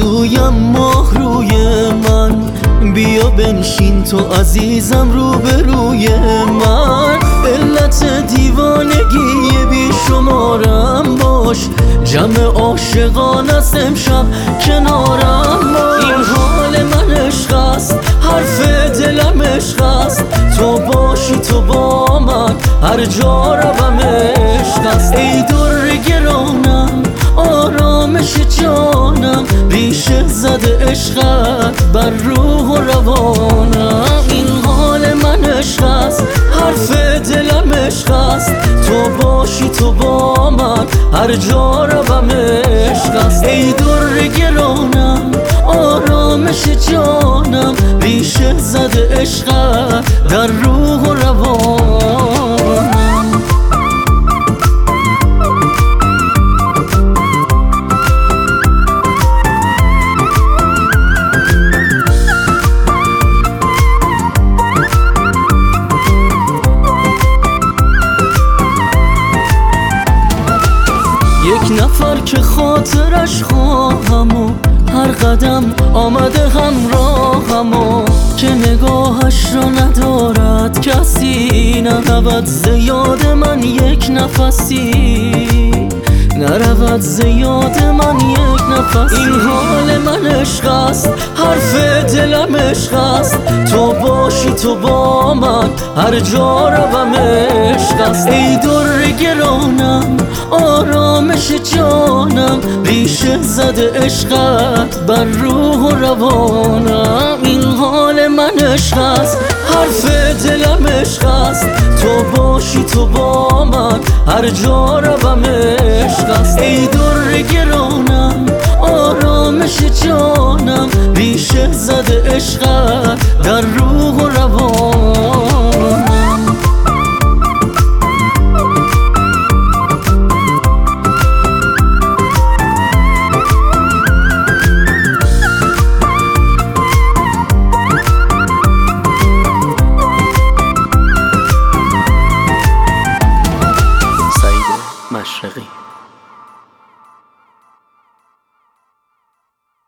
آرزویم ماه روی من، بیا بنشین تو عزیزم روبروی من. علت دیوانگی بی شمارم باش، جمع عاشقان از امشب کنارم باش. این حال من عشق است، حرف دلم عشق است، تو باشی تو با من هر جا روم عشق است. ای در گرانم آرامش جانم، ریشه زده عشقت بر روح و روانم. این حال من عشق است، حرف دلم عشق است، تو باشی تو با من هر جا روم عشق است. ای در گرانم آرامش جانم، ریشه زده عشقت در روح و روانم. یک نفر که خاطرش خواهم و هر قدم آمده همراهم و که نگاهش را ندارد کسی، نرود ز یاد من یک نفسی، نرود ز یاد من یک نفسی. این حال من عشق است، حرف دلم عشق است، تو باشی تو با من هر جا روم عشق است. ای در گرانم آرامش جانم، ریشه زده عشقت بر روح و روانم. این حال من عشق است، حرف دلم عشق است، تو باشی تو با من هر جا روم عشق است. ای در گرانم آرامش جانم، ریشه زده عشقت در روح